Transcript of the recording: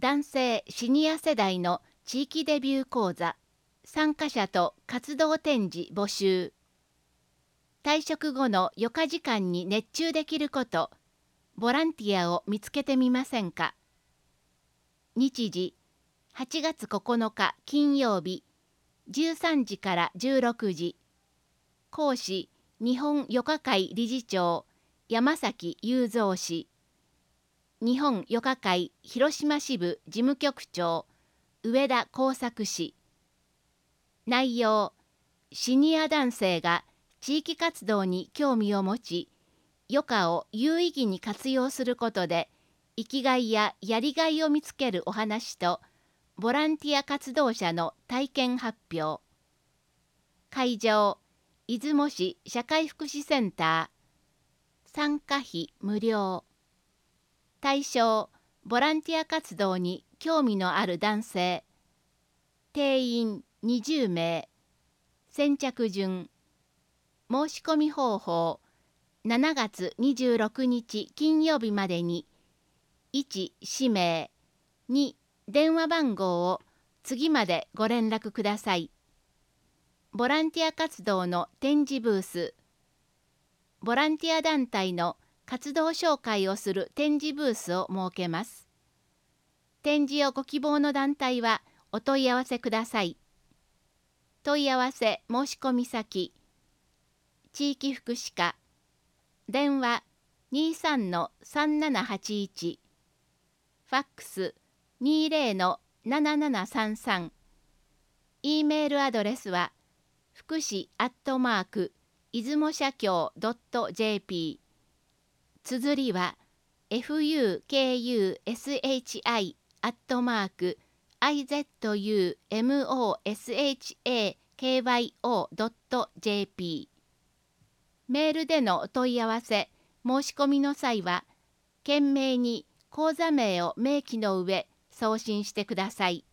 男性シニア世代の地域デビュー講座、参加者と活動展示募集。退職後の余暇時間に熱中できること、ボランティアを見つけてみませんか。日時、8月9日金曜日、13時から16時。講師、日本余暇会理事長、山崎雄三氏。日本余暇会広島支部事務局長、上田耕作氏。内容、シニア男性が地域活動に興味を持ち、余暇を有意義に活用することで、生きがいややりがいを見つけるお話と、ボランティア活動者の体験発表。会場、出雲市社会福祉センター。参加費無料。対象、ボランティア活動に興味のある男性。定員20名。先着順。申し込み方法、7月26日金曜日までに、1、氏名、2、電話番号を次までご連絡ください。ボランティア活動の展示ブース。ボランティア団体の活動紹介をする展示ブースを設けます。展示をご希望の団体はお問い合わせください。問い合わせ申し込み先、地域福祉課、電話 23-3781、ファックス 20-7733、E メールアドレスは福祉出雲社協 .jp、綴りは fukushakyo.jp。メールでのお問い合わせ、申し込みの際は、件名に口座名を明記の上送信してください。